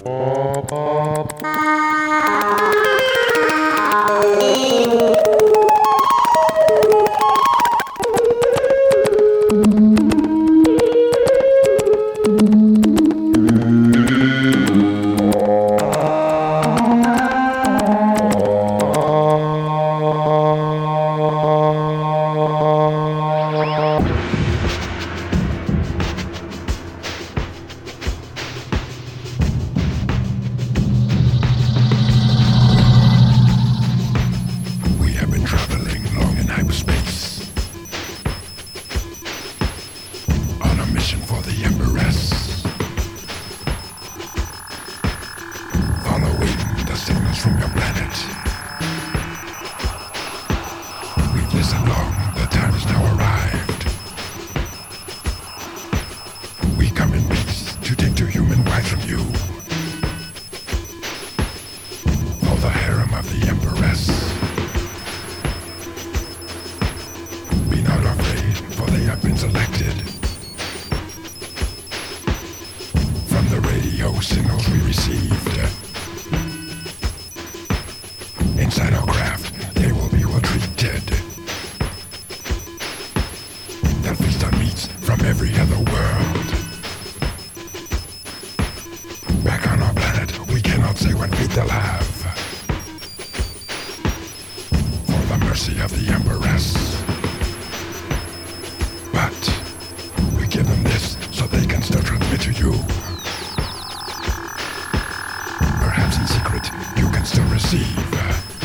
We have been traveling long in hyperspace on a mission for the Empress, following the signals from your planet. We've listened long, the time has now arrived. We come in peace to take two human wives from you, for the harem of the Empress. Be not afraid, for they have been selected. From the radio signals we received, inside our craft, they will be well treated. They'll feast on meats from every other world. Back on our planet, we cannot say what fate they'll have. For the mercy of the Empress. But we give them this so they can still transmit to you. Perhaps in secret you can still receive